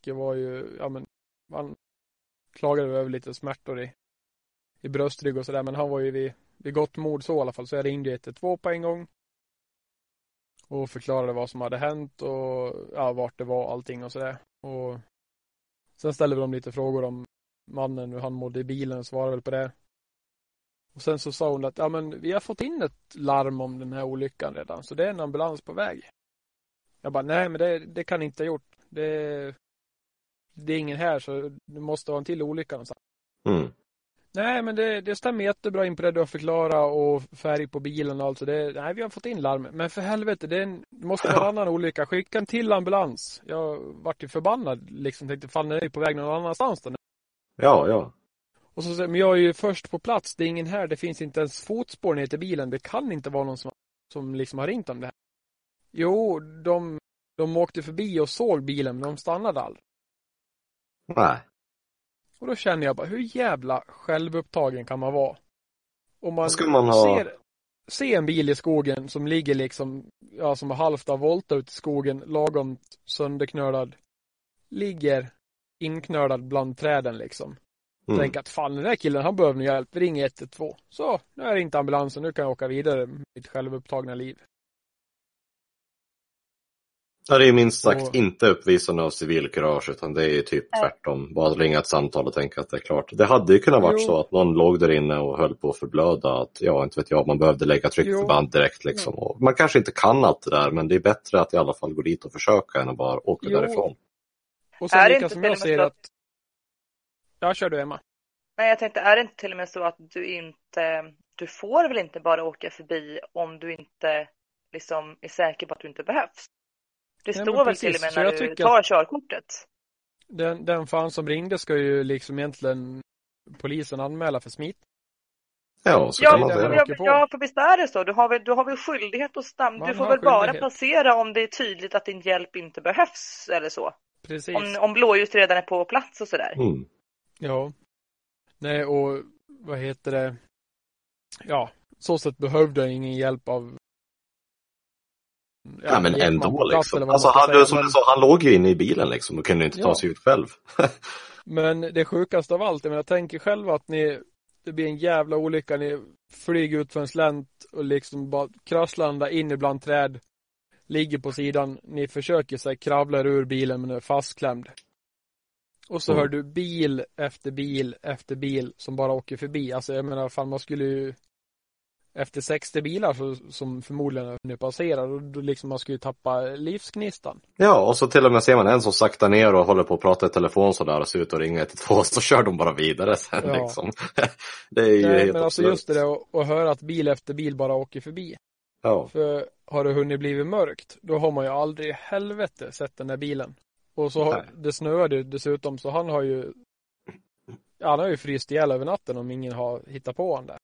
Åke var ju, ja men, han klagade över lite smärtor i bröstrygg och sådär. Men han var ju vid gott mod så i alla fall. Så jag ringde 112 på en gång. Och förklarade vad som hade hänt och ja, vart det var allting och sådär. Och sen ställde de lite frågor om mannen, hur han mådde i bilen och svarade väl på det. Och sen så sa hon att ja, men vi har fått in ett larm om den här olyckan redan. Så det är en ambulans på väg. Jag bara, nej men det kan inte ha gjort. Det är ingen här så det måste vara en till olycka någonstans. Mm. Nej men det stämmer jättebra in på det du har förklarat och färg på bilen och allt så nej vi har fått in larm. Men för helvete det måste vara en annan olycka. Skicka en till ambulans. Jag vart ju förbannad liksom, tänkte fan är på väg någon annanstans då? Ja. Och så säger men jag är ju först på plats. Det är ingen här. Det finns inte ens fotspår ner till bilen. Det kan inte vara någon som liksom har ringt om det här. Jo, de åkte förbi och såg bilen men de stannade aldrig. Nej. Och då känner jag bara, hur jävla självupptagen kan man vara? Om man, ser en bil i skogen som ligger liksom, ja som har halvt av volta ut i skogen, lagom sönderknölad, ligger inknölad bland träden liksom. Tänk att fan den där killen, han behöver hjälp, ring 112. Så, nu är det inte ambulansen, nu kan jag åka vidare med mitt självupptagna liv. Ja, det är minst sagt inte uppvisande av civilkurage utan det är typ tvärtom. Bara ringa ett samtal och tänka att det är klart. Det hade ju kunnat varit så att någon låg där inne och höll på att förblöda. Att inte vet jag, man behövde lägga tryckförband direkt liksom. Och man kanske inte kan allt det där men det är bättre att i alla fall gå dit och försöka än att bara åka därifrån. Och sen lika som jag säger att... Ja, kör du Emma. Nej, jag tänkte, är det inte till och med så att du får väl inte bara åka förbi om du inte liksom är säker på att du inte behövs? Det står väl till och med när du tar körkortet. Den fan som ringde ska ju liksom egentligen polisen anmäla för smitt. Ja, så kan man säga. Ja, för visst är det så. Du har väl skyldighet att stanna. Du får väl bara passera om det är tydligt att din hjälp inte behövs eller så. Precis. Om blåljus redan är på plats och sådär. Ja. Nej, och vad heter det? Ja, så sätt behövde jag ingen hjälp av... Ja, men ändå liksom. Alltså han låg ju inne i bilen liksom och kunde inte ta sig ut själv. Men det sjukaste av allt, jag tänker själv att det blir en jävla olycka, ni flyger ut för en slänt och liksom bara kraschlandar in ibland träd, ligger på sidan, ni försöker sig kravla ur bilen men är fastklämd. Och så hör du bil efter bil efter bil som bara åker förbi. Alltså jag menar, fan man skulle ju efter 60 bilar som förmodligen nu passerar och då liksom man skulle ju tappa livsgnistan. Ja, och så till och med ser man en som saktar ner och håller på att prata i telefon sådär och ser ut och ringer 112 så kör de bara vidare sen liksom. Det är ju helt men alltså just det att höra att bil efter bil bara åker förbi. Ja. För har det hunnit blivit mörkt, då har man ju aldrig i helvete sett den där bilen. Och så det snöade dessutom så han har ju fryst ihjäl över natten om ingen har hittat på han där.